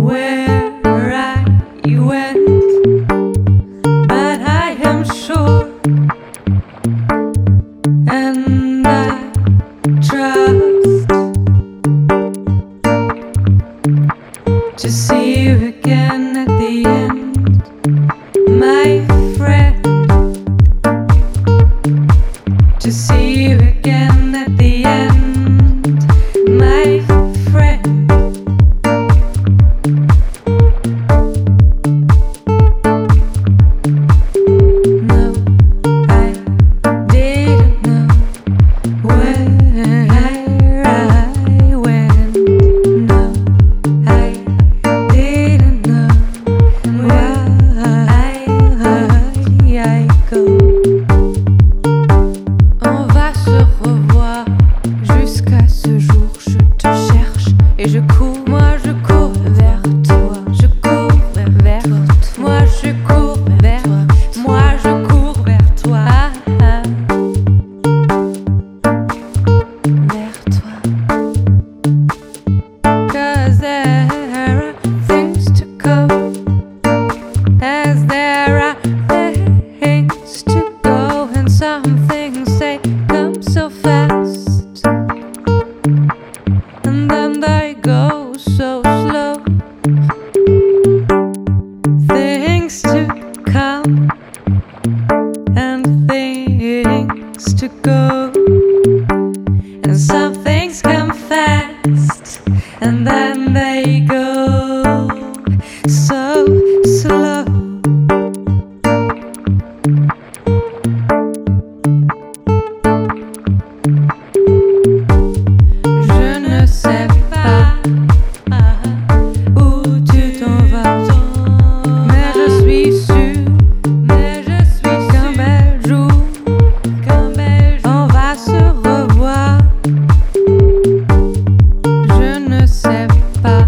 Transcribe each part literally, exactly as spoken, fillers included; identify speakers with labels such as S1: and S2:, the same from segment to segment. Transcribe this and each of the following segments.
S1: where I went, but I am sure, and I trust to see you again at the end, my friend. To see you again at the end, my friend. No, I didn't know where I went. No, I didn't know where I go. On va se revoir jusqu'à ce jour. Je te cherche et je cours. Moi je cours vers toi. Je cours vers toi. Moi je cours vers toi. Moi je cours vers toi. Ah, ah. Vers toi. 'Cause there are things to go. As there are things to go, and some things they come so fast, and then they go so slow. Things to come and things to go, and some things come fast, and then they go so slow. Je ne sais pas où tu t'en vas, mais je suis sûre, mais je suis qu'un bel jour, qu'un bel jour, on va se revoir. Je ne sais pas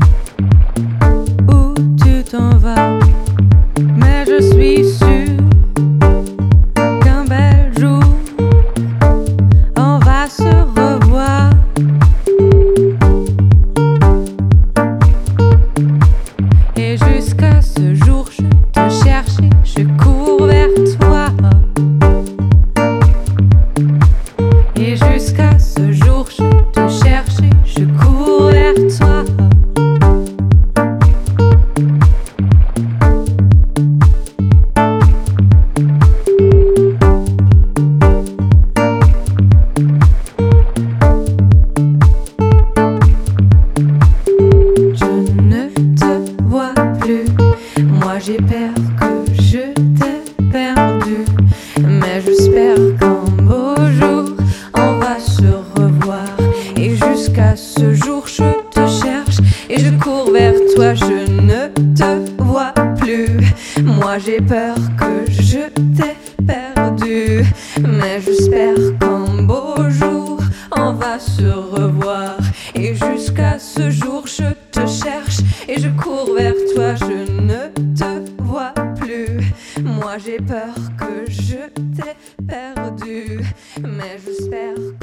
S1: où tu t'en vas, mais je suis sûre qu'un bel jour, on va se revoir. Et jusqu'à ce jour, je te cherche et je cours vers toi. Et jusqu'à ce jour, je te cherche et je cours vers toi. Je ne te vois plus, moi j'ai peur que je t'ai perdu, mais j'espère qu'un beau jour on va se revoir. Et jusqu'à ce jour je te cherche et je cours vers toi. Je ne te vois plus, moi j'ai peur que je t'ai perdu, mais j'espère qu'un beau jour on va se revoir. Et jusqu'à ce jour je te cherche et je cours vers toi. Je ne te vois plus, moi j'ai peur que je t'ai perdu, mais j'espère